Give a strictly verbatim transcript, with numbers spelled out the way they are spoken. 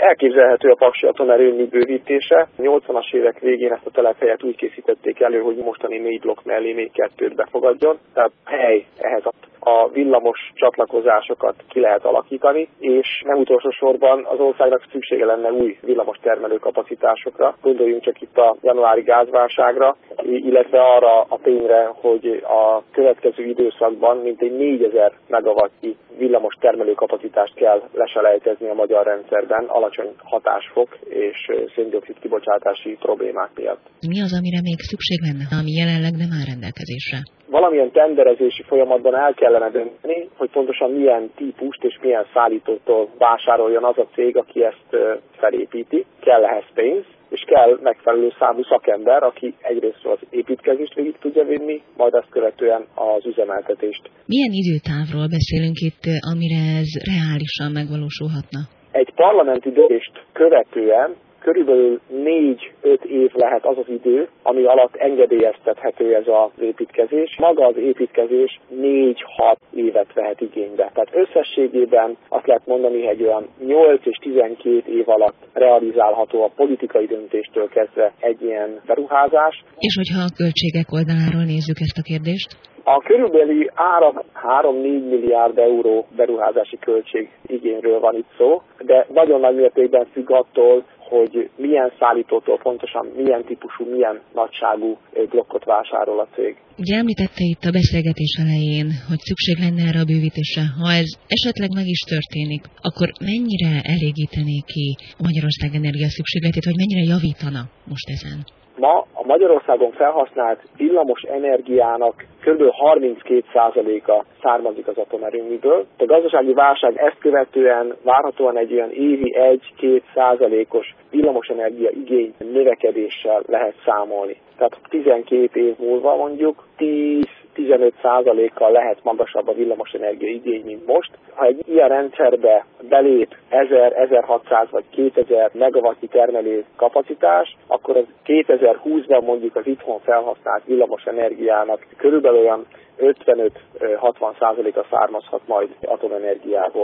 Elképzelhető a paksi atomerőmű bővítése. nyolcvanas évek végén ezt a telephelyet úgy készítették elő, hogy mostani négy blokk mellé még kettőt befogadjon. Tehát hely ehhez a villamos csatlakozásokat ki lehet alakítani, és nem utolsó sorban az országnak szüksége lenne új villamos termelő kapacitásokra. Gondoljunk csak itt a januári gázválságra, illetve arra a tényre, hogy a következő időszakban mintegy négyezer megawattnyi villamos termelőkapacitást kell leselejtezni a magyar rendszerben alacsony hatásfok és szén-dioxid kibocsátási problémák miatt. Mi az, amire még szükség lenne, ami jelenleg nem áll rendelkezésre? Valamilyen tenderezési folyamatban el kellene dönteni, hogy pontosan milyen típust és milyen szállítótól vásároljon az a cég, aki ezt felépíti. Kell ehhez pénz, és kell megfelelő számú szakember, aki egyrészt az építkezést végig tudja vinni, majd azt követően az üzemeltetést. Milyen időtávról beszélünk itt, amire ez reálisan megvalósulhatna? Egy parlamenti döntést követően körülbelül négy-öt év lehet az az idő, ami alatt engedélyeztethető ez az építkezés. Maga az építkezés négy-hat évet vehet igénybe. Tehát összességében azt lehet mondani, hogy olyan nyolc és tizenkét év alatt realizálható a politikai döntéstől kezdve egy ilyen beruházás. És hogyha a költségek oldaláról nézzük ezt a kérdést? A körülbelüli áram három-négy milliárd euró beruházási költség igényről van itt szó, de nagyon nagy mértékben függ attól, hogy milyen szállítótól pontosan milyen típusú, milyen nagyságú blokkot vásárol a cég. Ugye említette itt a beszélgetés elején, hogy szükség lenne erre a bővítésre. Ha ez esetleg meg is történik, akkor mennyire elégítené ki Magyarország energia szükségletét, vagy mennyire javítana most ezen? Ma a Magyarországon felhasznált villamos energiának kb. harminckét százaléka származik az atomerőműből. A gazdasági válság ezt követően várhatóan egy olyan évi egy-két százalékos villamosenergia igény növekedéssel lehet számolni. Tehát tizenkét év múlva mondjuk tíz-tizenöt százalékkal lehet magasabb a villamosenergia igény, mint most. Ha egy ilyen rendszerbe belép ezer-ezerhatszáz vagy kétezer megawattnyi termelő kapacitás, akkor az kétezer-húszban mondjuk az itthon felhasznált villamosenergiának körülbelül olyan ötvenöt-hatvan százaléka származhat majd atomenergiából.